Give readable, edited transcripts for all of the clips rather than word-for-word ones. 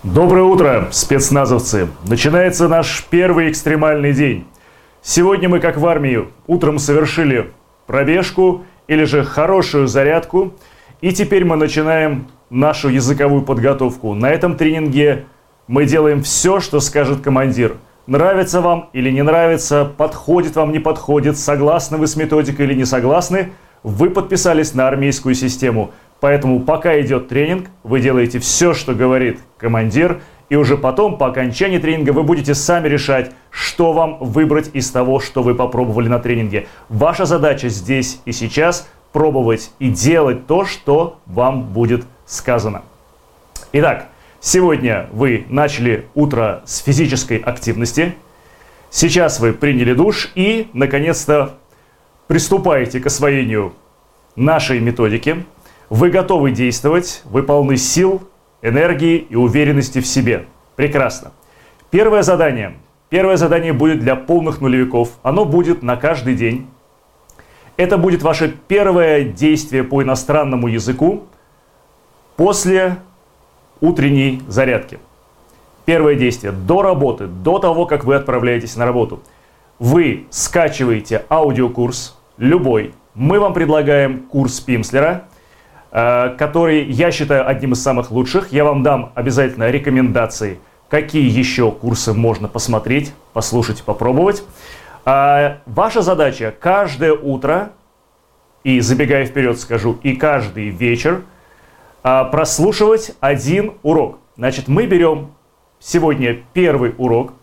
Доброе утро, спецназовцы! Начинается наш первый экстремальный день. Сегодня мы, как в армии, утром совершили пробежку или же хорошую зарядку. И теперь мы начинаем нашу языковую подготовку. На этом тренинге мы делаем все, что скажет командир. Нравится вам или не нравится, подходит вам, не подходит, согласны вы с методикой или не согласны, вы подписались на армейскую систему. Поэтому пока идет тренинг, вы делаете все, что говорит командир, и уже потом, по окончании тренинга, вы будете сами решать, что вам выбрать из того, что вы попробовали на тренинге. Ваша задача здесь и сейчас пробовать и делать то, что вам будет сказано. Итак, сегодня вы начали утро с физической активности. Сейчас вы приняли душ и, наконец-то, приступаете к освоению нашей методики. Вы готовы действовать, вы полны сил, энергии и уверенности в себе. Прекрасно. Первое задание будет для полных нулевиков. Оно будет на каждый день. Это будет ваше первое действие по иностранному языку после утренней зарядки. Первое действие до работы, до того, как вы отправляетесь на работу. Вы скачиваете аудиокурс, любой. Мы вам предлагаем курс Пимслера, который я считаю одним из самых лучших. Я вам дам обязательно рекомендации, какие еще курсы можно посмотреть, послушать, попробовать. Ваша задача каждое утро, и забегая вперед скажу, и каждый вечер прослушивать один урок. Значит, мы берем сегодня первый урок,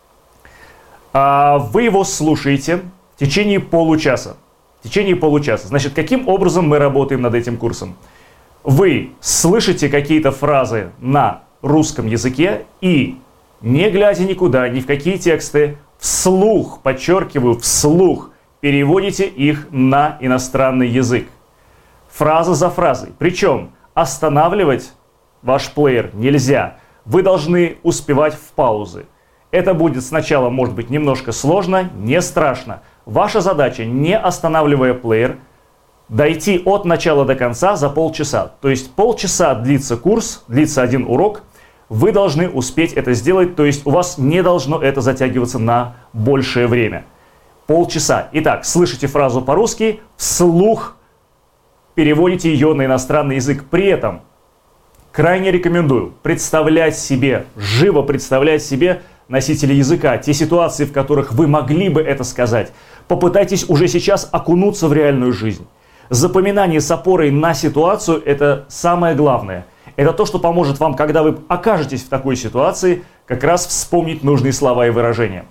вы его слушаете в течение получаса. Значит, каким образом мы работаем над этим курсом? Вы слышите какие-то фразы на русском языке и, не глядя никуда, ни в какие тексты, вслух, подчеркиваю, вслух, переводите их на иностранный язык. Фраза за фразой. Причем останавливать ваш плеер нельзя. Вы должны успевать в паузы. Это будет сначала, может быть, немножко сложно, не страшно. Ваша задача, не останавливая плеер, дойти от начала до конца за полчаса. То есть полчаса длится курс, длится один урок. Вы должны успеть это сделать, то есть у вас не должно это затягиваться на большее время. Полчаса. Итак, слышите фразу по-русски, вслух переводите ее на иностранный язык. При этом крайне рекомендую представлять себе, живо представлять себе носители языка, те ситуации, в которых вы могли бы это сказать. Попытайтесь уже сейчас окунуться в реальную жизнь. Запоминание с опорой на ситуацию – это самое главное. Это то, что поможет вам, когда вы окажетесь в такой ситуации, как раз вспомнить нужные слова и выражения.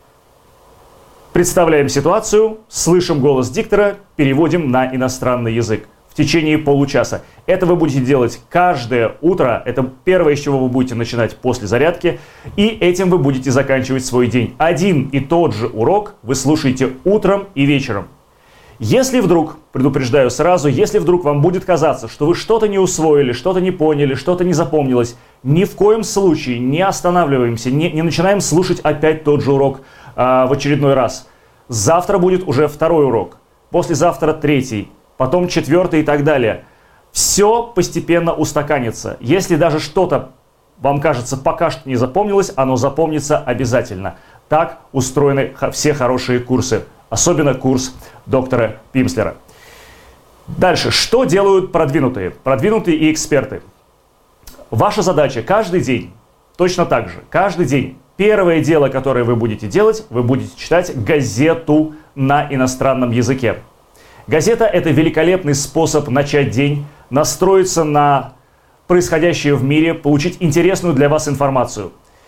Представляем ситуацию, слышим голос диктора, переводим на иностранный язык в течение получаса. Это вы будете делать каждое утро. Это первое, с чего вы будете начинать после зарядки. И этим вы будете заканчивать свой день. Один и тот же урок вы слушаете утром и вечером. Если вдруг, предупреждаю сразу, если вдруг вам будет казаться, что вы что-то не усвоили, что-то не поняли, что-то не запомнилось, ни в коем случае не останавливаемся, не начинаем слушать опять тот же урок в очередной раз. Завтра будет уже второй урок, послезавтра третий, потом четвертый и так далее. Все постепенно устаканится. Если даже что-то вам кажется пока что не запомнилось, оно запомнится обязательно. Так устроены все хорошие курсы. Особенно курс доктора Пимслера. Дальше. Что делают продвинутые? Продвинутые и эксперты. Ваша задача каждый день, точно так же, каждый день, первое дело, которое вы будете делать, вы будете читать газету на иностранном языке. Газета – это великолепный способ начать день, настроиться на происходящее в мире, получить интересную для вас информацию.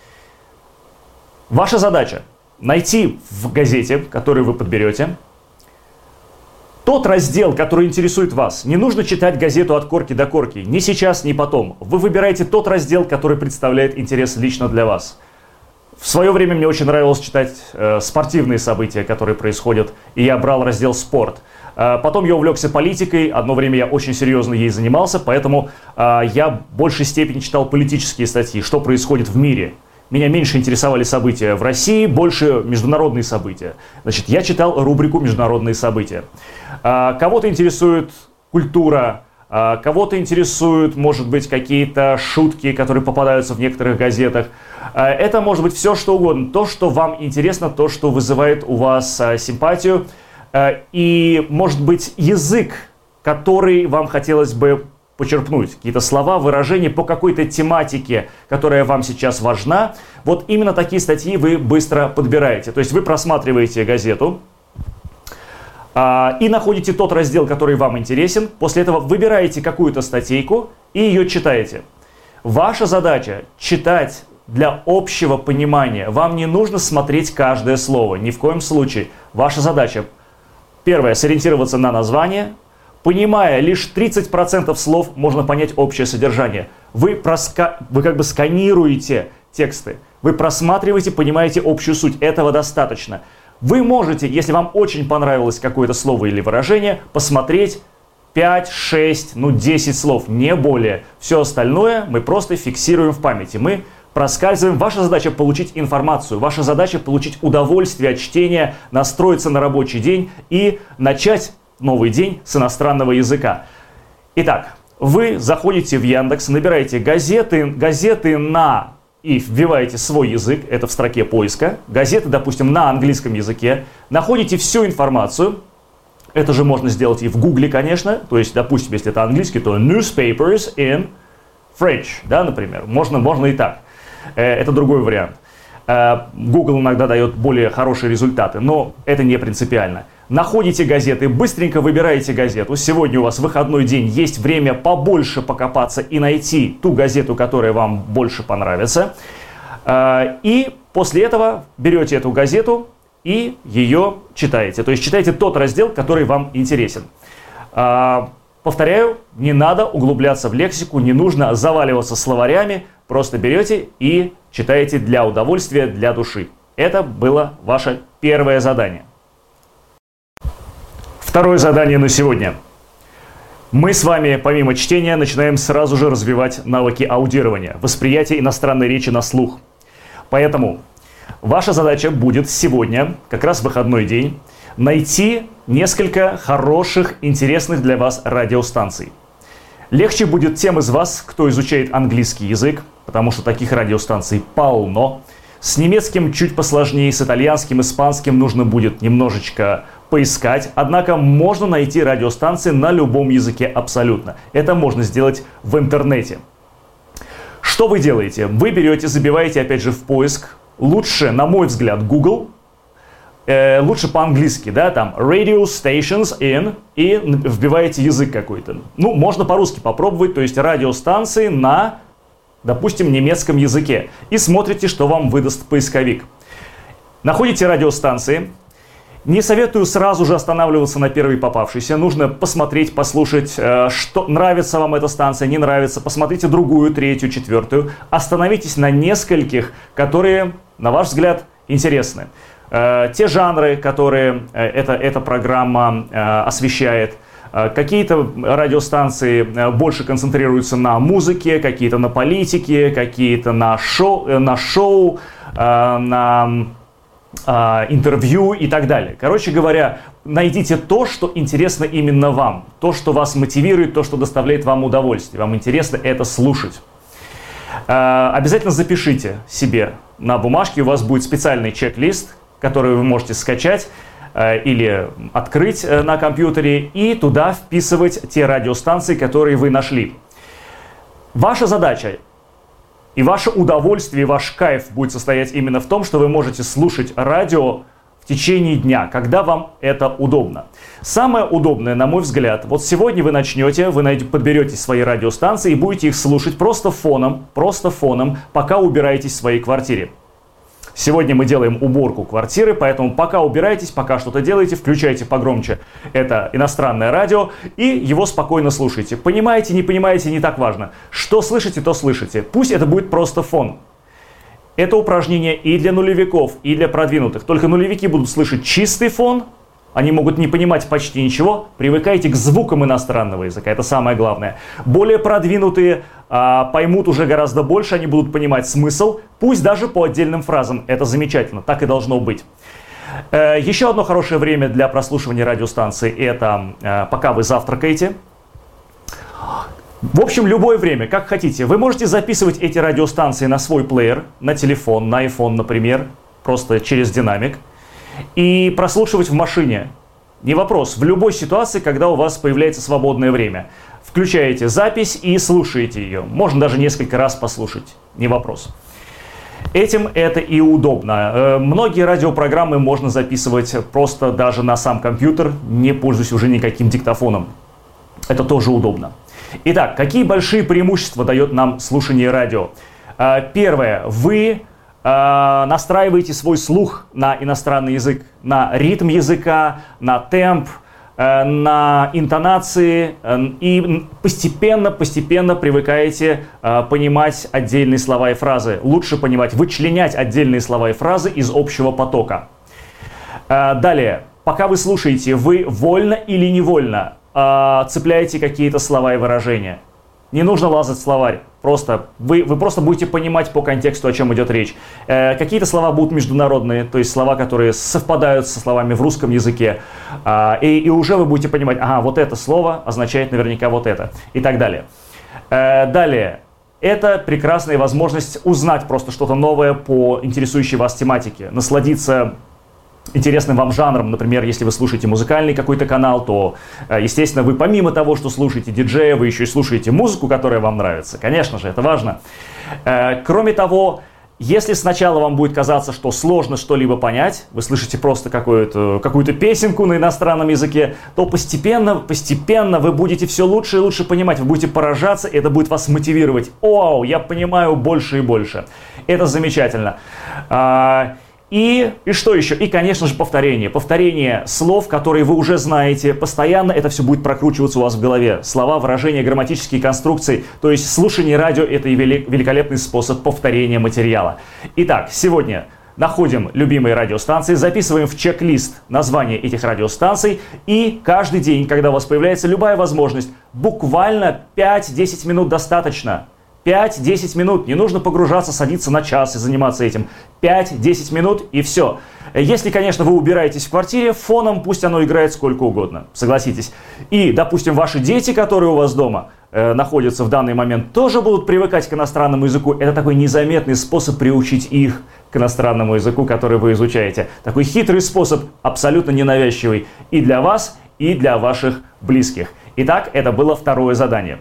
Ваша задача – найти в газете, которую вы подберете, тот раздел, который интересует вас. Не нужно читать газету от корки до корки, ни сейчас, ни потом. Вы выбираете тот раздел, который представляет интерес лично для вас. В свое время мне очень нравилось читать спортивные события, которые происходят, и я брал раздел «Спорт». Потом я увлекся политикой, одно время я очень серьезно ей занимался, поэтому я в большей степени читал политические статьи, что происходит в мире. Меня меньше интересовали события в России, больше международные события. Значит, я читал рубрику «Международные события». Кого-то интересует культура, кого-то интересуют, может быть, какие-то шутки, которые попадаются в некоторых газетах. Это может быть все, что угодно. То, что вам интересно, то, что вызывает у вас симпатию. И, может быть, язык, который вам хотелось бы почерпнуть. Какие-то слова, выражения по какой-то тематике, которая вам сейчас важна. Вот именно такие статьи вы быстро подбираете. То есть вы просматриваете газету и находите тот раздел, который вам интересен. После этого выбираете какую-то статейку и ее читаете. Ваша задача читать для общего понимания. Вам не нужно смотреть каждое слово, ни в коем случае. Ваша задача, первое, сориентироваться на название. Понимая лишь 30% слов, можно понять общее содержание. Вы как бы сканируете тексты, вы просматриваете, понимаете общую суть. Этого достаточно. Вы можете, если вам очень понравилось какое-то слово или выражение, посмотреть 5, 6, 10 слов, не более. Все остальное мы просто фиксируем в памяти. Мы проскальзываем. Ваша задача получить информацию, ваша задача получить удовольствие от чтения, настроиться на рабочий день и начать новый день с иностранного языка. Итак, вы заходите в Яндекс, набираете газеты на и вбиваете свой язык, это в строке поиска, газеты, допустим, на английском языке, находите всю информацию, это же можно сделать и в Гугле, конечно, то есть, допустим, если это английский, то newspapers in French, да, например, можно и так, это другой вариант. Google иногда дает более хорошие результаты, но это не принципиально. Находите газеты, быстренько выбираете газету. Сегодня у вас выходной день, есть время побольше покопаться и найти ту газету, которая вам больше понравится. И после этого берете эту газету и ее читаете. То есть читаете тот раздел, который вам интересен. Повторяю, не надо углубляться в лексику, не нужно заваливаться словарями. Просто берете и читаете для удовольствия, для души. Это было ваше первое задание. Второе задание на сегодня. Мы с вами, помимо чтения, начинаем сразу же развивать навыки аудирования, восприятия иностранной речи на слух. Поэтому ваша задача будет сегодня, как раз в выходной день, найти несколько хороших, интересных для вас радиостанций. Легче будет тем из вас, кто изучает английский язык, потому что таких радиостанций полно. С немецким чуть посложнее, с итальянским, испанским нужно будет немножечко поискать. Однако можно найти радиостанции на любом языке абсолютно. Это можно сделать в интернете. Что вы делаете? Вы берете, забиваете опять же в поиск. Лучше, на мой взгляд, Google. Лучше по-английски, да, там radio stations in, и вбиваете язык какой-то. Ну, можно по-русски попробовать, то есть радиостанции на, допустим, немецком языке. И смотрите, что вам выдаст поисковик. Находите радиостанции. Не советую сразу же останавливаться на первой попавшейся. Нужно посмотреть, послушать, что нравится вам эта станция, не нравится. Посмотрите другую, третью, четвертую. Остановитесь на нескольких, которые, на ваш взгляд, интересны. Те жанры, которые эта программа освещает. Какие-то радиостанции больше концентрируются на музыке, какие-то на политике, какие-то на шоу, на интервью и так далее. Короче говоря, найдите то, что интересно именно вам. То, что вас мотивирует, то, что доставляет вам удовольствие. Вам интересно это слушать. Обязательно запишите себе на бумажке. У вас будет специальный чек-лист, который вы можете скачать или открыть на компьютере и туда вписывать те радиостанции, которые вы нашли. Ваша задача и ваше удовольствие, ваш кайф будет состоять именно в том, что вы можете слушать радио в течение дня, когда вам это удобно. Самое удобное, на мой взгляд, вот сегодня вы начнете, вы подберете свои радиостанции и будете их слушать просто фоном, пока убираетесь в своей квартире. Сегодня мы делаем уборку квартиры, поэтому пока убираетесь, пока что-то делаете, включайте погромче это иностранное радио и его спокойно слушайте. Понимаете, не понимаете, не так важно. Что слышите, то слышите. Пусть это будет просто фон. Это упражнение и для нулевиков, и для продвинутых. Только нулевики будут слышать чистый фон, они могут не понимать почти ничего. Привыкайте к звукам иностранного языка, это самое главное. Более продвинутые поймут уже гораздо больше, они будут понимать смысл, пусть даже по отдельным фразам. Это замечательно, так и должно быть. Еще одно хорошее время для прослушивания радиостанции — это пока вы завтракаете. В общем, любое время, как хотите. Вы можете записывать эти радиостанции на свой плеер, на телефон, на iPhone, например, просто через динамик, и прослушивать в машине. Не вопрос. В любой ситуации, когда у вас появляется свободное время. Включаете запись и слушаете ее. Можно даже несколько раз послушать. Не вопрос. Этим это и удобно. Многие радиопрограммы можно записывать просто даже на сам компьютер, не пользуясь уже никаким диктофоном. Это тоже удобно. Итак, какие большие преимущества дает нам слушание радио? Первое. Вы настраиваете свой слух на иностранный язык, на ритм языка, на темп, на интонации, и постепенно привыкаете понимать отдельные слова и фразы, лучше понимать, вычленять отдельные слова и фразы из общего потока. Далее, пока вы слушаете, вы вольно или невольно цепляете какие-то слова и выражения. Не нужно лазать в словарь. Вы просто будете понимать по контексту, о чем идет речь. Какие-то слова будут международные, то есть слова, которые совпадают со словами в русском языке. И уже вы будете понимать, ага, вот это слово означает наверняка вот это. И так далее. Далее. Это прекрасная возможность узнать просто что-то новое по интересующей вас тематике. Насладиться интересным вам жанром. Например, если вы слушаете музыкальный какой-то канал, то, естественно, вы помимо того, что слушаете диджея, вы еще и слушаете музыку, которая вам нравится. Конечно же, это важно. Кроме того, если сначала вам будет казаться, что сложно что-либо понять, вы слышите просто какую-то песенку на иностранном языке, то постепенно вы будете все лучше и лучше понимать, вы будете поражаться, и это будет вас мотивировать. Вау, я понимаю больше и больше. Это замечательно. И что еще? И, конечно же, повторение. Повторение слов, которые вы уже знаете. Постоянно это все будет прокручиваться у вас в голове. Слова, выражения, грамматические конструкции. То есть слушание радио – это и великолепный способ повторения материала. Итак, сегодня находим любимые радиостанции, записываем в чек-лист название этих радиостанций. И каждый день, когда у вас появляется любая возможность, буквально 5-10 минут достаточно. 5-10 минут, не нужно погружаться, садиться на час и заниматься этим. 5-10 минут и все. Если, конечно, вы убираетесь в квартире, фоном пусть оно играет сколько угодно, согласитесь. И, допустим, ваши дети, которые у вас дома находятся в данный момент, тоже будут привыкать к иностранному языку. Это такой незаметный способ приучить их к иностранному языку, который вы изучаете. Такой хитрый способ, абсолютно ненавязчивый и для вас, и для ваших близких. Итак, это было второе задание.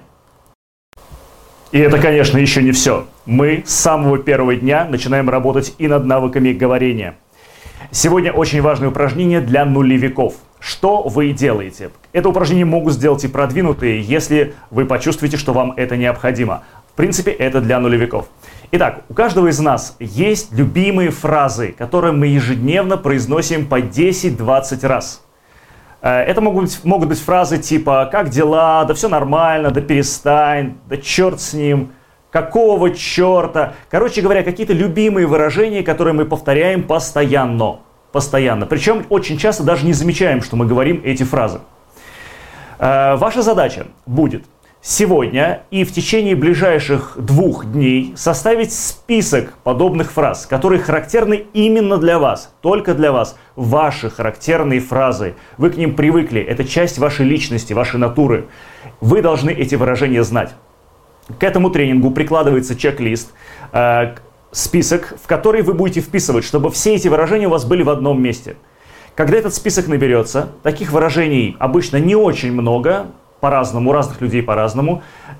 И это, конечно, еще не все. Мы с самого первого дня начинаем работать и над навыками говорения. Сегодня очень важное упражнение для нулевиков. Что вы делаете? Это упражнение могут сделать и продвинутые, если вы почувствуете, что вам это необходимо. В принципе, это для нулевиков. Итак, у каждого из нас есть любимые фразы, которые мы ежедневно произносим по 10-20 раз. Это могут быть фразы типа «как дела?», «да все нормально?», «да перестань?», «да черт с ним?», «какого черта?». Короче говоря, какие-то любимые выражения, которые мы повторяем постоянно. Причем очень часто даже не замечаем, что мы говорим эти фразы. Ваша задача будет сегодня и в течение ближайших 2 дней составить список подобных фраз, которые характерны именно для вас, только для вас. Ваши характерные фразы. Вы к ним привыкли, это часть вашей личности, вашей натуры. Вы должны эти выражения знать. К этому тренингу прикладывается чек-лист, список, в который вы будете вписывать, чтобы все эти выражения у вас были в одном месте. Когда этот список наберется, таких выражений обычно не очень много, по-разному, у разных людей по-разному,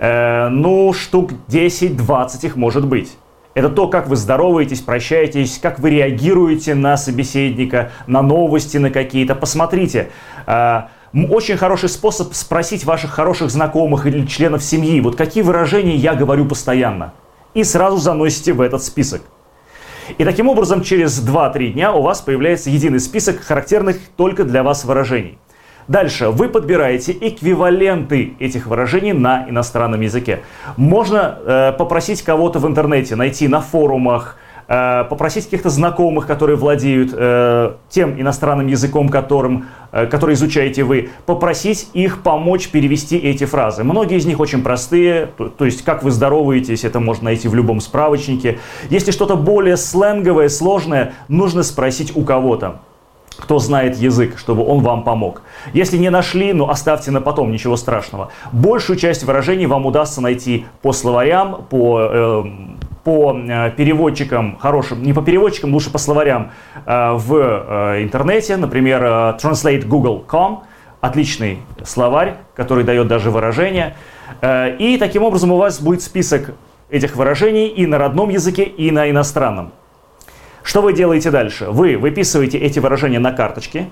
штук 10-20 их может быть. Это то, как вы здороваетесь, прощаетесь, как вы реагируете на собеседника, на новости, на какие-то. Посмотрите, очень хороший способ спросить ваших хороших знакомых или членов семьи, вот какие выражения я говорю постоянно. И сразу заносите в этот список. И таким образом, через 2-3 дня у вас появляется единый список характерных только для вас выражений. Дальше вы подбираете эквиваленты этих выражений на иностранном языке. Можно попросить кого-то в интернете, найти на форумах, попросить каких-то знакомых, которые владеют тем иностранным языком, который изучаете вы, попросить их помочь перевести эти фразы. Многие из них очень простые, то есть как вы здороваетесь, это можно найти в любом справочнике. Если что-то более сленговое, сложное, нужно спросить у кого-то. кто знает язык, чтобы он вам помог. Если не нашли, ну оставьте на потом, ничего страшного. Большую часть выражений вам удастся найти по словарям, по переводчикам хорошим, не по переводчикам, лучше по словарям в интернете, например, translategoogle.com, отличный словарь, который дает даже выражения. И таким образом у вас будет список этих выражений и на родном языке, и на иностранном. Что вы делаете дальше? Вы выписываете эти выражения на карточке,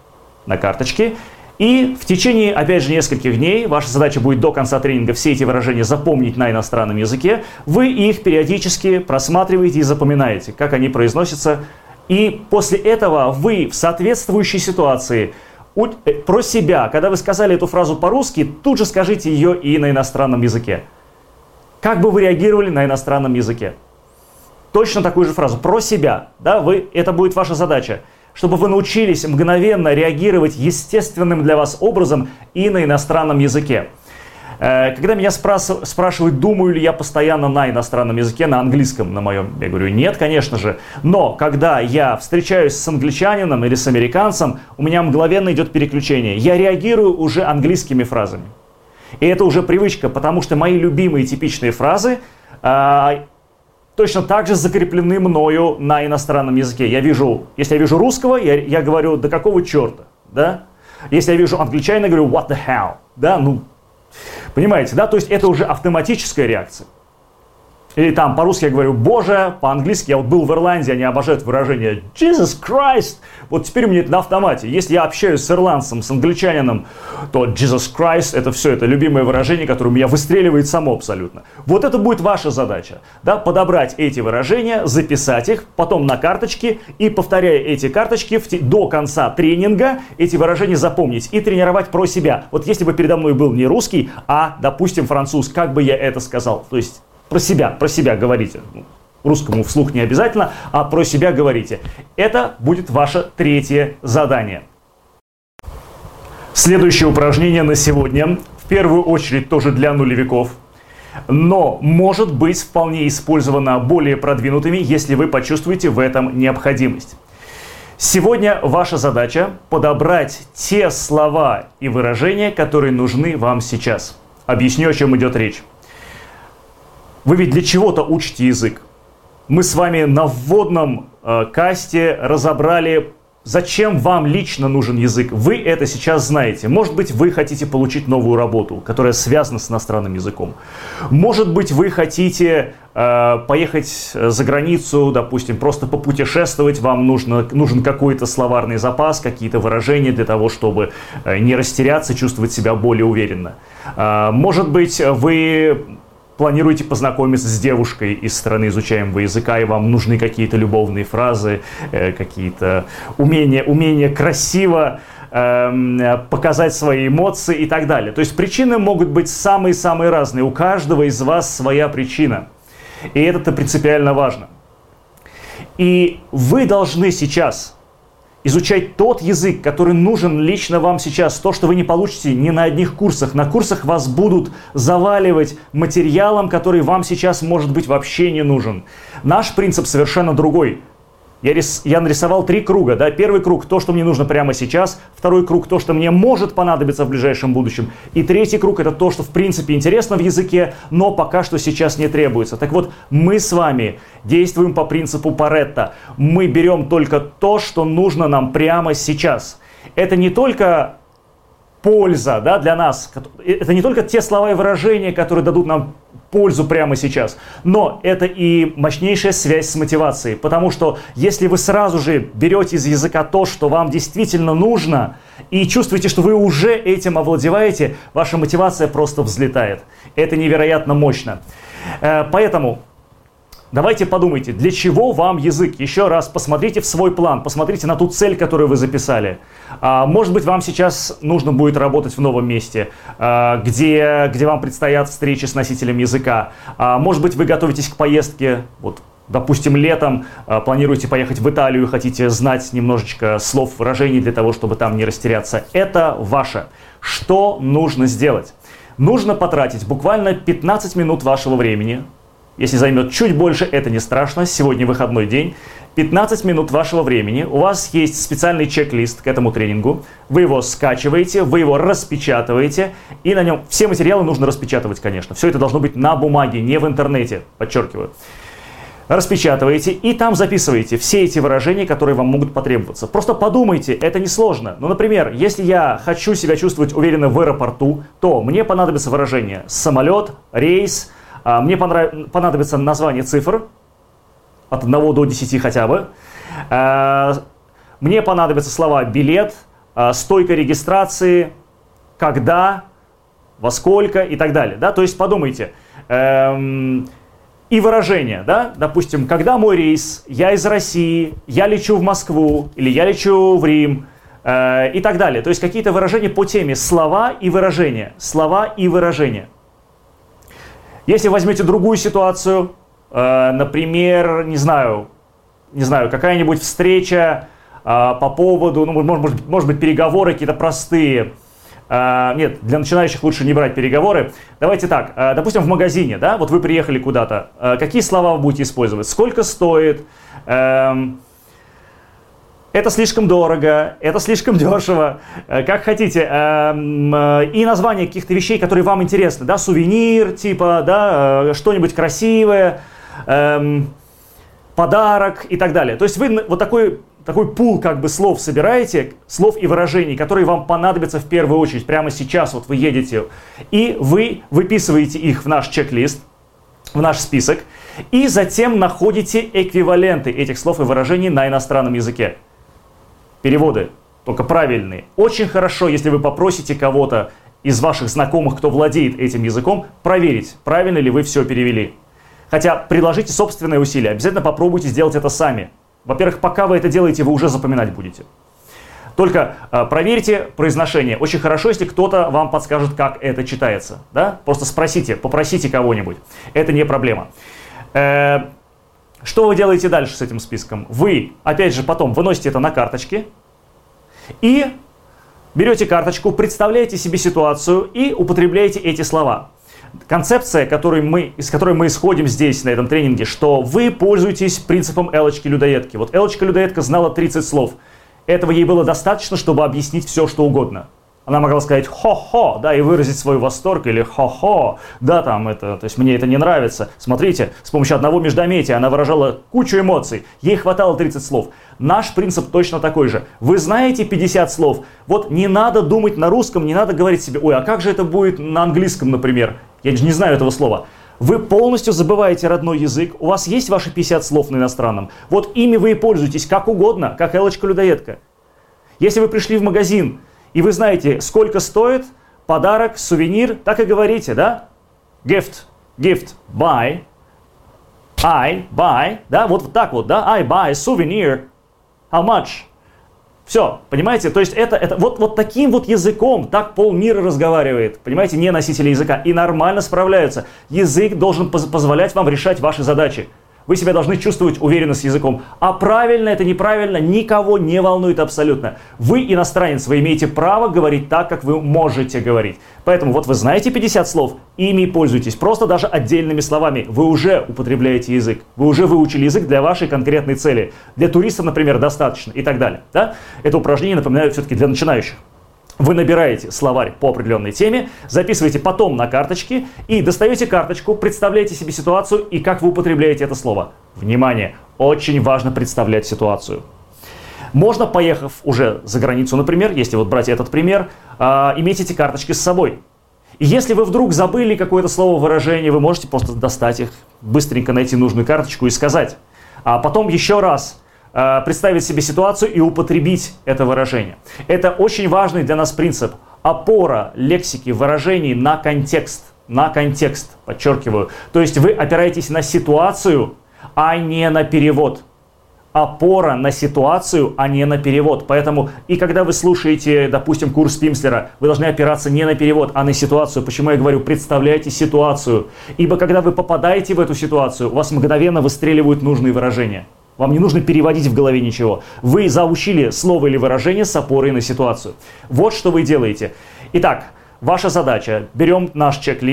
и в течение, опять же, нескольких дней, ваша задача будет до конца тренинга все эти выражения запомнить на иностранном языке, вы их периодически просматриваете и запоминаете, как они произносятся, и после этого вы в соответствующей ситуации про себя, когда вы сказали эту фразу по-русски, тут же скажите ее и на иностранном языке. Как бы вы реагировали на иностранном языке? Точно такую же фразу, про себя, да, это будет ваша задача, чтобы вы научились мгновенно реагировать естественным для вас образом и на иностранном языке. Когда меня спрашивают, думаю ли я постоянно на иностранном языке, на английском, на моем, я говорю, нет, конечно же. Но когда я встречаюсь с англичанином или с американцем, у меня мгновенно идет переключение. Я реагирую уже английскими фразами. И это уже привычка, потому что мои любимые типичные фразы точно так же закреплены мною на иностранном языке. Если я вижу русского, я говорю, да какого черта, да? Если я вижу англичанина, я говорю, what the hell, да, ну, понимаете, да, то есть это уже автоматическая реакция. Или там по-русски я говорю «Боже», по-английски я вот был в Ирландии, они обожают выражение «Jesus Christ». Вот теперь у меня это на автомате. Если я общаюсь с ирландцем, с англичанином, то «Jesus Christ» это все, это любимое выражение, которое у меня выстреливает само абсолютно. Вот это будет ваша задача, да, подобрать эти выражения, записать их, потом на карточке и, повторяя эти карточки, до конца тренинга эти выражения запомнить и тренировать про себя. Вот если бы передо мной был не русский, а, допустим, француз, как бы я это сказал? То есть про себя говорите. Русскому вслух не обязательно, а про себя говорите. Это будет ваше третье задание. Следующее упражнение на сегодня, в первую очередь тоже для нулевиков, но может быть вполне использовано более продвинутыми, если вы почувствуете в этом необходимость. Сегодня ваша задача подобрать те слова и выражения, которые нужны вам сейчас. Объясню, о чем идет речь. Вы ведь для чего-то учите язык. Мы с вами на вводном касте разобрали, зачем вам лично нужен язык. Вы это сейчас знаете. Может быть, вы хотите получить новую работу, которая связана с иностранным языком. Может быть, вы хотите поехать за границу, допустим, просто попутешествовать. Вам нужен какой-то словарный запас, какие-то выражения для того, чтобы не растеряться, чувствовать себя более уверенно. Может быть, вы планируете познакомиться с девушкой из страны изучаемого языка, и вам нужны какие-то любовные фразы, какие-то умения красиво показать свои эмоции и так далее. То есть причины могут быть самые-самые разные. У каждого из вас своя причина. И это принципиально важно. И вы должны сейчас изучать тот язык, который нужен лично вам сейчас, то, что вы не получите ни на одних курсах. На курсах вас будут заваливать материалом, который вам сейчас, может быть, вообще не нужен. Наш принцип совершенно другой. Я нарисовал 3 круга. Да? Первый круг – то, что мне нужно прямо сейчас. Второй круг – то, что мне может понадобиться в ближайшем будущем. И третий круг – это то, что в принципе интересно в языке, но пока что сейчас не требуется. Так вот, мы с вами действуем по принципу Паретто. Мы берем только то, что нужно нам прямо сейчас. Это не только польза, да, для нас. Это не только те слова и выражения, которые дадут нам пользу прямо сейчас, но это и мощнейшая связь с мотивацией. Потому что если вы сразу же берете из языка то, что вам действительно нужно, и чувствуете, что вы уже этим овладеваете, ваша мотивация просто взлетает. Это невероятно мощно. Поэтому давайте подумайте, для чего вам язык? Еще раз посмотрите в свой план, посмотрите на ту цель, которую вы записали. Может быть, вам сейчас нужно будет работать в новом месте, где вам предстоят встречи с носителем языка. Может быть, вы готовитесь к поездке, вот, допустим, летом планируете поехать в Италию, хотите знать немножечко слов, выражений для того, чтобы там не растеряться. Это ваше. Что нужно сделать? Нужно потратить буквально 15 минут вашего времени. Если займет чуть больше, это не страшно. Сегодня выходной день. 15 минут вашего времени. У вас есть специальный чек-лист к этому тренингу. Вы его скачиваете, вы его распечатываете. И на нем все материалы нужно распечатывать, конечно. Все это должно быть на бумаге, не в интернете, подчеркиваю. Распечатываете и там записываете все эти выражения, которые вам могут потребоваться. Просто подумайте, это несложно. Ну, например, если я хочу себя чувствовать уверенно в аэропорту, то мне понадобится выражение «самолет», «рейс», мне понадобится название цифр, от 1 до 10 хотя бы. Мне понадобятся слова «билет», «стойка регистрации», «когда», «во сколько» и так далее. Да? То есть подумайте. И выражение, да, допустим, когда мой рейс, я из России, я лечу в Москву или я лечу в Рим и так далее. То есть какие-то выражения по теме, слова и выражения, слова и выражения. Если возьмете другую ситуацию, например, не знаю, какая-нибудь встреча по поводу, ну, может быть, переговоры какие-то простые. Нет, для начинающих лучше не брать переговоры. Давайте так, допустим, в магазине, да, вот вы приехали куда-то, какие слова вы будете использовать? Сколько стоит? Это слишком дорого, это слишком дешево, как хотите. И названия каких-то вещей, которые вам интересны, да, сувенир, типа, да, что-нибудь красивое, подарок и так далее. То есть вы вот такой пул как бы слов собираете, слов и выражений, которые вам понадобятся в первую очередь. Прямо сейчас вот вы едете, и вы выписываете их в наш чек-лист, в наш список, и затем находите эквиваленты этих слов и выражений на иностранном языке. Переводы, только правильные. Очень хорошо, если вы попросите кого-то из ваших знакомых, кто владеет этим языком, проверить, правильно ли вы все перевели. Хотя приложите собственные усилия, обязательно попробуйте сделать это сами. Во-первых, пока вы это делаете, вы уже запоминать будете. Только проверьте произношение. Очень хорошо, если кто-то вам подскажет, как это читается. Да? Просто спросите, попросите кого-нибудь. Это не проблема. Что вы делаете дальше с этим списком? Вы, опять же, потом выносите это на карточки и берете карточку, представляете себе ситуацию и употребляете эти слова. Концепция, из которой мы исходим здесь, на этом тренинге, что вы пользуетесь принципом Элочки-людоедки. Вот Элочка-людоедка знала 30 слов. Этого ей было достаточно, чтобы объяснить все, что угодно. Она могла сказать «хо-хо», да, и выразить свой восторг, или «хо-хо», да, там это, то есть мне это не нравится. Смотрите, с помощью одного междометия она выражала кучу эмоций. Ей хватало 30 слов. Наш принцип точно такой же. Вы знаете 50 слов. Вот не надо думать на русском, не надо говорить себе «ой, а как же это будет на английском, например?» Я же не знаю этого слова. Вы полностью забываете родной язык, у вас есть ваши 50 слов на иностранном. Вот ими вы и пользуетесь как угодно, как Элочка-людоедка. Если вы пришли в магазин, и вы знаете, сколько стоит подарок, сувенир, так и говорите, да? Gift, buy, I buy, да, вот так вот, да? I buy souvenir, how much? Все, понимаете? То есть это вот таким вот языком так полмира разговаривает, понимаете, не носители языка, и нормально справляются. Язык должен позволять вам решать ваши задачи. Вы себя должны чувствовать уверенно с языком. А правильно это, неправильно, никого не волнует абсолютно. Вы иностранец, вы имеете право говорить так, как вы можете говорить. Поэтому вот вы знаете 50 слов, ими пользуйтесь. Просто даже отдельными словами. Вы уже употребляете язык. Вы уже выучили язык для вашей конкретной цели. Для туристов, например, достаточно и так далее. Да? Это упражнение, напоминаю, все-таки для начинающих. Вы набираете словарь по определенной теме, записываете потом на карточки и достаете карточку, представляете себе ситуацию и как вы употребляете это слово. Внимание! Очень важно представлять ситуацию. Можно, поехав уже за границу, например, если вот брать этот пример, иметь эти карточки с собой. И если вы вдруг забыли какое-то слово, выражение, вы можете просто достать их, быстренько найти нужную карточку и сказать. А потом еще раз представить себе ситуацию и употребить это выражение. Это очень важный для нас принцип. Опора лексики, выражений на контекст. На контекст, подчеркиваю. То есть вы опираетесь на ситуацию, а не на перевод. Опора на ситуацию, а не на перевод. Поэтому и когда вы слушаете, допустим, курс Пимслера, вы должны опираться не на перевод, а на ситуацию. Почему я говорю, представляйте ситуацию. Ибо когда вы попадаете в эту ситуацию, у вас мгновенно выстреливают нужные выражения. Вам не нужно переводить в голове ничего. Вы заучили слово или выражение с опорой на ситуацию. Вот что вы делаете. Итак, ваша задача. Берем наш чек-лист,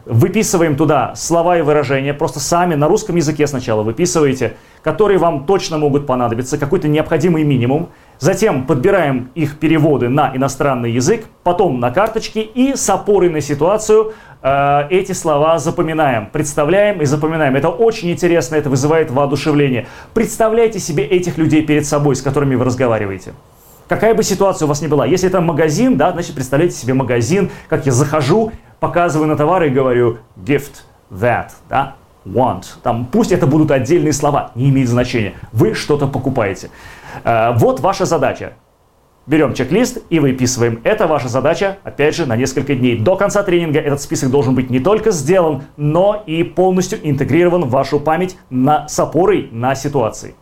Выписываем туда слова и выражения, просто сами на русском языке сначала выписываете, которые вам точно могут понадобиться, какой-то необходимый минимум. Затем подбираем их переводы на иностранный язык, потом на карточки и с опорой на ситуацию эти слова запоминаем, представляем и запоминаем. Это очень интересно, это вызывает воодушевление. Представляйте себе этих людей перед собой, с которыми вы разговариваете. Какая бы ситуация у вас ни была. Если это магазин, да, значит представляйте себе магазин, как я захожу, показываю на товары и говорю gift, that, да, want. Там, пусть это будут отдельные слова, не имеет значения. Вы что-то покупаете. Вот ваша задача. Берем чек-лист и выписываем. Это ваша задача, опять же, на несколько дней. До конца тренинга этот список должен быть не только сделан, но и полностью интегрирован в вашу память с опорой на ситуации.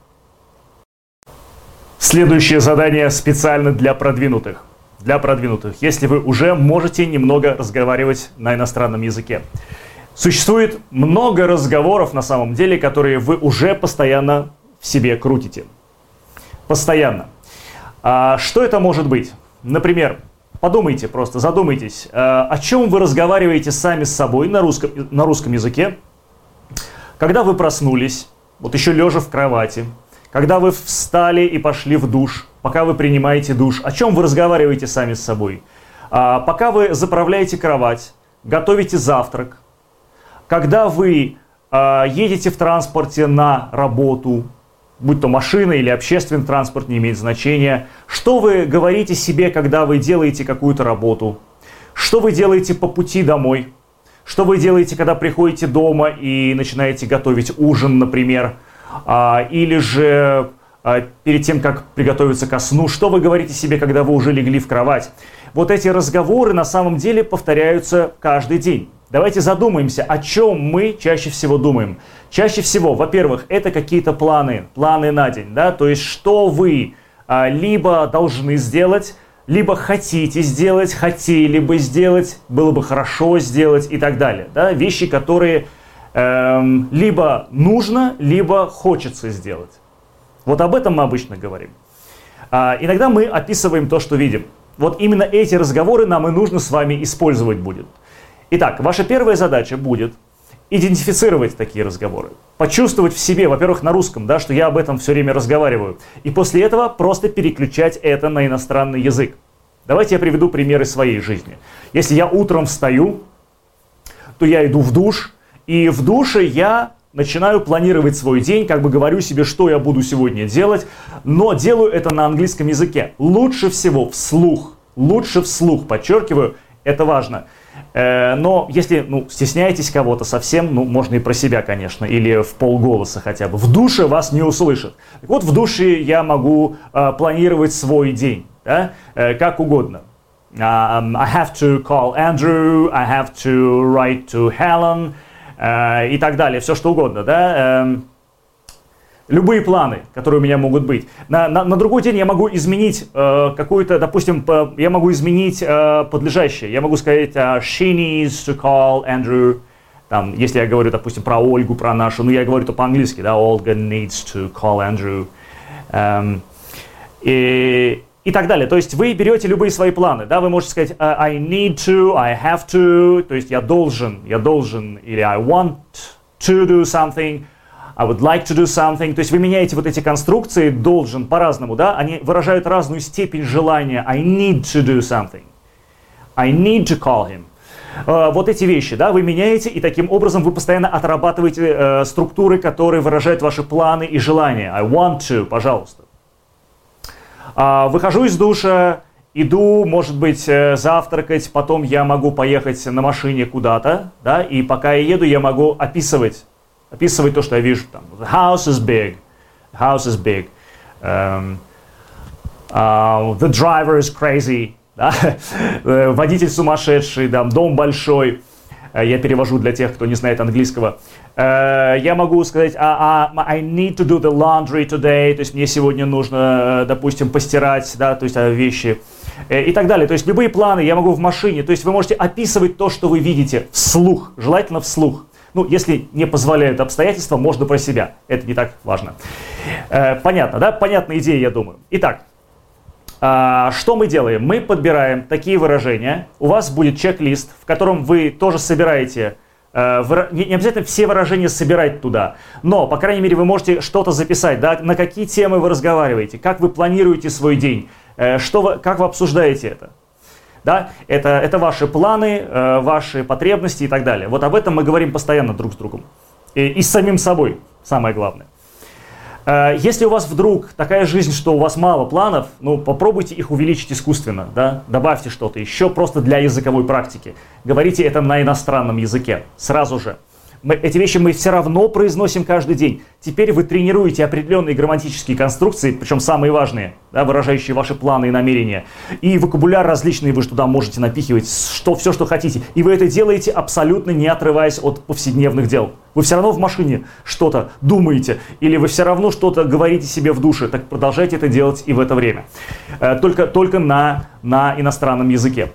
Следующее задание специально для продвинутых. Для продвинутых, если вы уже можете немного разговаривать на иностранном языке. Существует много разговоров на самом деле, которые вы уже постоянно в себе крутите. Постоянно. Что это может быть? Например, подумайте просто, задумайтесь, о чем вы разговариваете сами с собой на русском языке, когда вы проснулись, вот еще лежа в кровати, когда вы встали и пошли в душ, пока вы принимаете душ, о чем вы разговариваете сами с собой, пока вы заправляете кровать, готовите завтрак, когда вы едете в транспорте на работу, будь то машина или общественный транспорт, не имеет значения, что вы говорите себе, когда вы делаете какую-то работу, что вы делаете по пути домой, что вы делаете, когда приходите дома и начинаете готовить ужин, например, или же перед тем, как приготовиться ко сну, что вы говорите себе, когда вы уже легли в кровать. Вот эти разговоры на самом деле повторяются каждый день. Давайте задумаемся, о чем мы чаще всего думаем. Чаще всего, во-первых, это какие-то планы на день, да, то есть что вы либо должны сделать, либо хотите сделать, хотели бы сделать, было бы хорошо сделать и так далее, да, вещи, которые либо нужно, либо хочется сделать. Вот об этом мы обычно говорим. Иногда мы описываем то, что видим. Вот именно эти разговоры нам и нужно с вами использовать будет. Итак, ваша первая задача будет идентифицировать такие разговоры. Почувствовать в себе, во-первых, на русском, да, что я об этом все время разговариваю. И после этого просто переключать это на иностранный язык. Давайте я приведу примеры своей жизни. Если я утром встаю, то я иду в душ, и в душе я начинаю планировать свой день, как бы говорю себе, что я буду сегодня делать, но делаю это на английском языке. Лучше всего вслух, подчеркиваю, это важно. Но если стесняетесь кого-то совсем, можно и про себя, конечно, или в полголоса хотя бы. В душе вас не услышат. Так вот, в душе я могу планировать свой день, да, как угодно. I have to call Andrew, I have to write to Helen, и так далее, все что угодно, да. Любые планы, которые у меня могут быть. На другой день я могу изменить какую-то, допустим, я могу изменить подлежащее. Я могу сказать she needs to call Andrew. Там, если я говорю, допустим, про Ольгу, про нашу, я говорю то по-английски, да, Olga needs to call Andrew. И так далее. То есть вы берете любые свои планы, да, вы можете сказать I need to, I have to, то есть я должен, или I want to do something. I would like to do something. То есть вы меняете вот эти конструкции должен по-разному, да? Они выражают разную степень желания. I need to do something. I need to call him. Вот эти вещи, да, вы меняете, и таким образом вы постоянно отрабатываете структуры, которые выражают ваши планы и желания. I want to, пожалуйста. Выхожу из душа, иду, может быть, завтракать, потом я могу поехать на машине куда-то, да, и пока я еду, я могу описывать то, что я вижу. Там, the house is big. The driver is crazy. Да? Водитель сумасшедший, да, дом большой. Я перевожу для тех, кто не знает английского. Я могу сказать, I need to do the laundry today. То есть мне сегодня нужно, допустим, постирать, да, то есть вещи. И так далее. То есть любые планы я могу в машине. То есть вы можете описывать то, что вы видите вслух. Желательно вслух. Если не позволяют обстоятельства, можно про себя. Это не так важно. Понятно, да? Понятная идея, я думаю. Итак, что мы делаем? Мы подбираем такие выражения. У вас будет чек-лист, в котором вы тоже собираете Не обязательно все выражения собирать туда, но, по крайней мере, вы можете что-то записать, да, на какие темы вы разговариваете, как вы планируете свой день, как вы обсуждаете это. Да? Это ваши планы, ваши потребности и так далее. Вот об этом мы говорим постоянно друг с другом. И с самим собой, самое главное. Если у вас вдруг такая жизнь, что у вас мало планов, ну, попробуйте их увеличить искусственно, да? Добавьте что-то еще просто для языковой практики. Говорите это на иностранном языке сразу же. Эти вещи мы все равно произносим каждый день. Теперь вы тренируете определенные грамматические конструкции, причем самые важные, да, выражающие ваши планы и намерения. И вокабуляр различный вы же туда можете напихивать, все, что хотите. И вы это делаете абсолютно не отрываясь от повседневных дел. Вы все равно в машине что-то думаете, или вы все равно что-то говорите себе в душе. Так продолжайте это делать и в это время. Только на иностранном языке.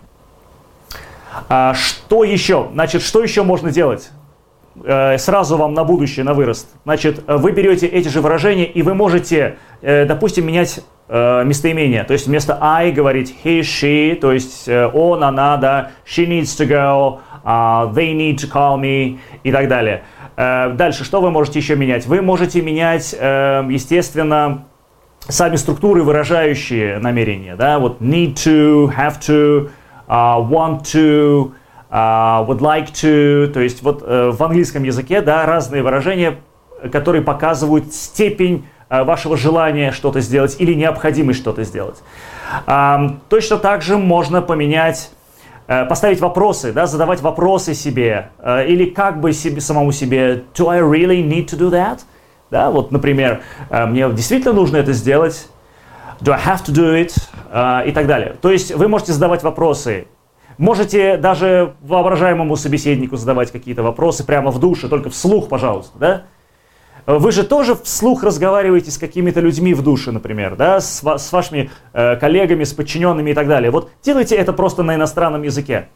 Что еще? Значит, что еще можно делать? Сразу вам на будущее, на вырост. Значит, вы берете эти же выражения, и вы можете, допустим, менять местоимение. То есть вместо I говорить he, she, то есть он, она, да, she needs to go, they need to call me и так далее. Дальше, что вы можете еще менять? Вы можете менять, естественно, сами структуры, выражающие намерения. Да? Вот need to, have to, want to, would like to, то есть вот в английском языке, да, разные выражения, которые показывают степень вашего желания что-то сделать или необходимость что-то сделать. Точно так же можно поменять, поставить вопросы, да, задавать вопросы себе, или как бы самому себе, do I really need to do that? Да, вот, например, мне действительно нужно это сделать, do I have to do it? И так далее. То есть вы можете задавать вопросы. Можете даже воображаемому собеседнику задавать какие-то вопросы прямо в душе, только вслух, пожалуйста, да? Вы же тоже вслух разговариваете с какими-то людьми в душе, например, да? С вашими коллегами, с подчиненными и так далее. Вот делайте это просто на иностранном языке.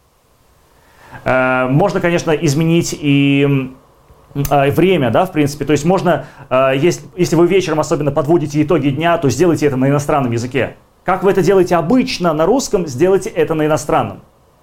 Можно, конечно, изменить и время, да, в принципе. То есть можно, если вы вечером особенно подводите итоги дня, то сделайте это на иностранном языке. Как вы это делаете обычно на русском, сделайте это на иностранном.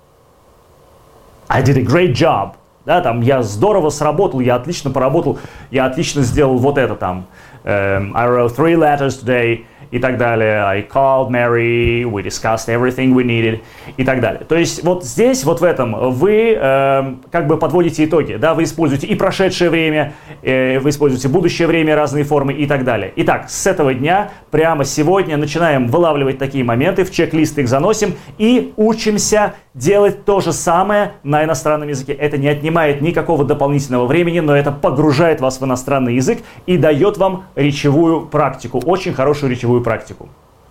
I did a great job. Да, там, я здорово сработал, я отлично поработал, я отлично сделал вот это там. I wrote 3 letters today и так далее. I called Mary, we discussed everything we needed и так далее. То есть вот здесь, вот в этом вы как бы подводите итоги. Да, вы используете и прошедшее время, вы используете будущее время, разные формы и так далее. Итак, с этого дня, прямо сегодня, начинаем вылавливать такие моменты, в чек-лист их заносим и учимся делать то же самое на иностранном языке. Это не отнимает никакого дополнительного времени, но это погружает вас в иностранный язык и дает вам речевую практику, очень хорошую речевую практику.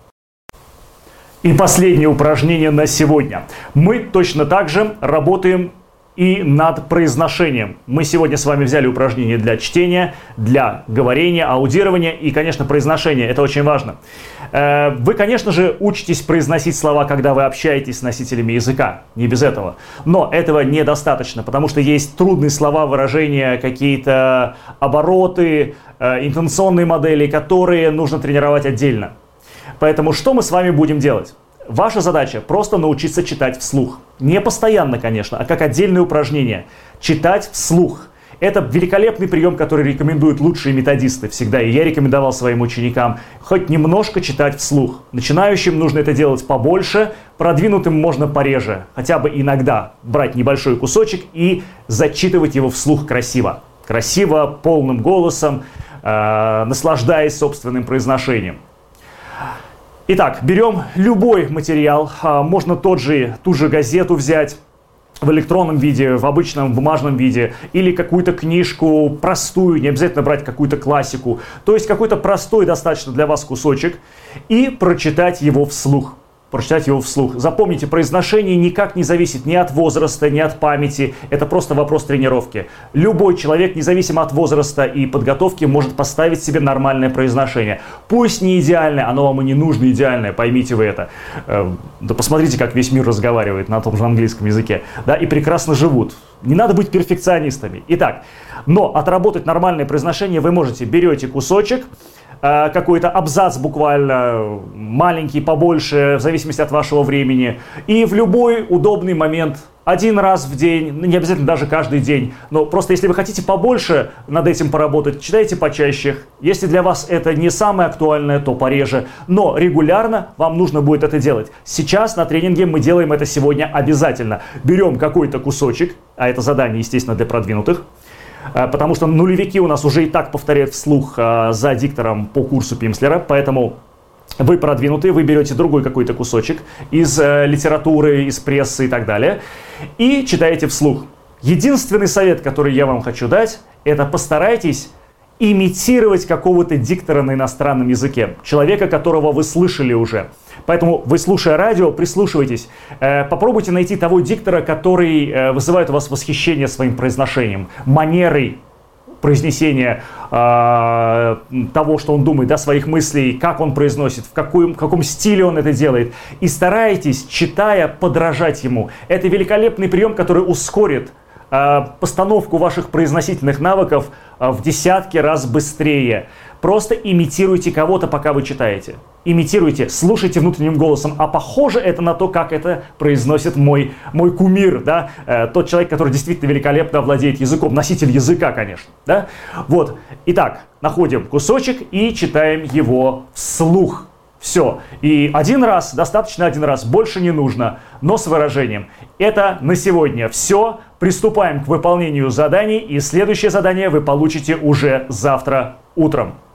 И последнее упражнение на сегодня. Мы точно так же работаем и над произношением. Мы сегодня с вами взяли упражнения для чтения, для говорения, аудирования и, конечно, произношения. Это очень важно. Вы, конечно же, учитесь произносить слова, когда вы общаетесь с носителями языка. Не без этого. Но этого недостаточно, потому что есть трудные слова, выражения, какие-то обороты, интонационные модели, которые нужно тренировать отдельно. Поэтому что мы с вами будем делать? Ваша задача просто научиться читать вслух. Не постоянно, конечно, а как отдельное упражнение. Читать вслух. Это великолепный прием, который рекомендуют лучшие методисты всегда. И я рекомендовал своим ученикам хоть немножко читать вслух. Начинающим нужно это делать побольше, продвинутым можно пореже. Хотя бы иногда брать небольшой кусочек и зачитывать его вслух красиво. Красиво, полным голосом, наслаждаясь собственным произношением. Итак, берем любой материал, можно ту же газету взять в электронном виде, в обычном бумажном виде, или какую-то книжку простую, не обязательно брать какую-то классику, то есть какой-то простой достаточно для вас кусочек, и прочитать его вслух. Прочитать его вслух. Запомните, произношение никак не зависит ни от возраста, ни от памяти. Это просто вопрос тренировки. Любой человек, независимо от возраста и подготовки, может поставить себе нормальное произношение. Пусть не идеальное, оно вам и не нужно идеальное, поймите вы это. Да посмотрите, как весь мир разговаривает на том же английском языке. Да, и прекрасно живут. Не надо быть перфекционистами. Итак, но отработать нормальное произношение вы можете. Берете кусочек, какой-то абзац буквально, маленький, побольше, в зависимости от вашего времени. И в любой удобный момент один раз в день, не обязательно даже каждый день, но просто если вы хотите побольше над этим поработать, читайте почаще. Если для вас это не самое актуальное, то пореже, но регулярно вам нужно будет это делать. Сейчас на тренинге мы делаем это сегодня обязательно. Берем какой-то кусочек, а это задание, естественно, для продвинутых, потому что нулевики у нас уже и так повторяют вслух за диктором по курсу Пимслера, поэтому вы продвинутые, вы берете другой какой-то кусочек из литературы, из прессы и так далее, и читаете вслух. Единственный совет, который я вам хочу дать, это постарайтесь имитировать какого-то диктора на иностранном языке, человека, которого вы слышали уже. Поэтому вы, слушая радио, прислушивайтесь, попробуйте найти того диктора, который вызывает у вас восхищение своим произношением, манерой произнесения того, что он думает, да, своих мыслей, как он произносит, в каком стиле он это делает. И старайтесь, читая, подражать ему. Это великолепный прием, который ускорит постановку ваших произносительных навыков в десятки раз быстрее. Просто имитируйте кого-то, пока вы читаете. Имитируйте, слушайте внутренним голосом. А похоже это на то, как это произносит мой кумир, да? Тот человек, который действительно великолепно владеет языком, носитель языка, конечно. Да? Вот. Итак, находим кусочек и читаем его вслух. Все. И один раз, достаточно один раз, больше не нужно, но с выражением. Это на сегодня все. Приступаем к выполнению заданий, и следующее задание вы получите уже завтра утром.